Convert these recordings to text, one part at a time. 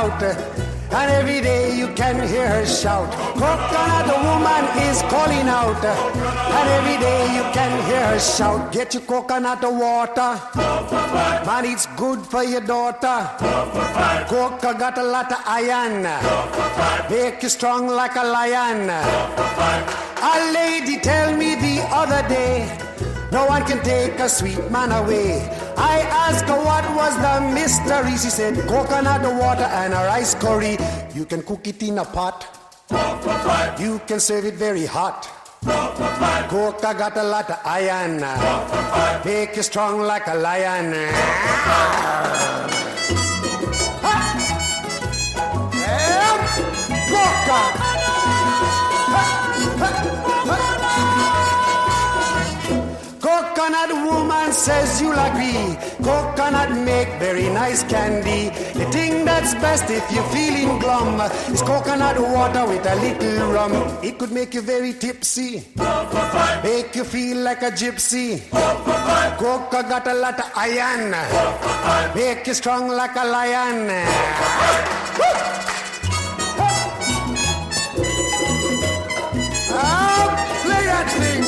out. And every day you can hear her shout. Coconut woman is calling out. And every day you can hear her shout. Get your coconut water. Man, it's good for your daughter. Coca got a lot of iron. Make you strong like a lion. A lady tell me the other day, no one can take a sweet man away. I asked her what was the mystery. She said coconut water and a rice curry. You can cook it in a pot. You can serve it very hot. Coca got a lot of iron. Make you strong like a lion. Coca. Coconut woman says you'll agree. Coconut make very nice candy. The thing that's best if you're feeling glum is coconut water with a little rum. It could make you very tipsy, make you feel like a gypsy. Coca got a lot of iron, make you strong like a lion. Play that thing.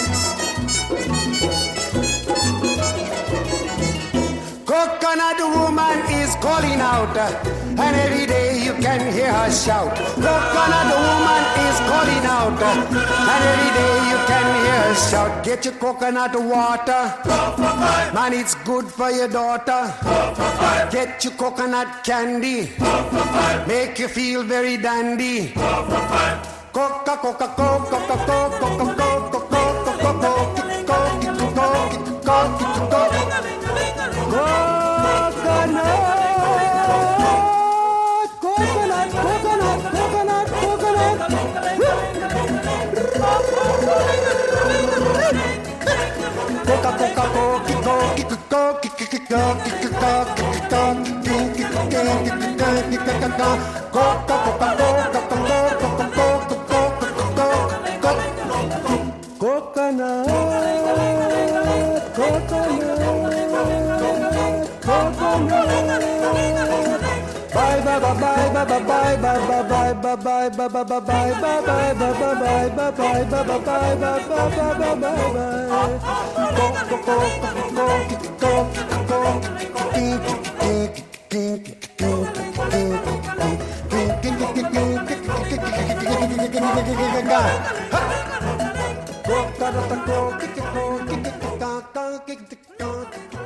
Coconut woman is calling out, and every day you can hear her shout. Coconut woman is calling out, and every day you can hear her shout. Get your coconut water, man, it's good for your daughter. Get your coconut candy, make you feel very dandy. Coca, Coca, Coca, Coca, Coca, Coca, Coca, Coca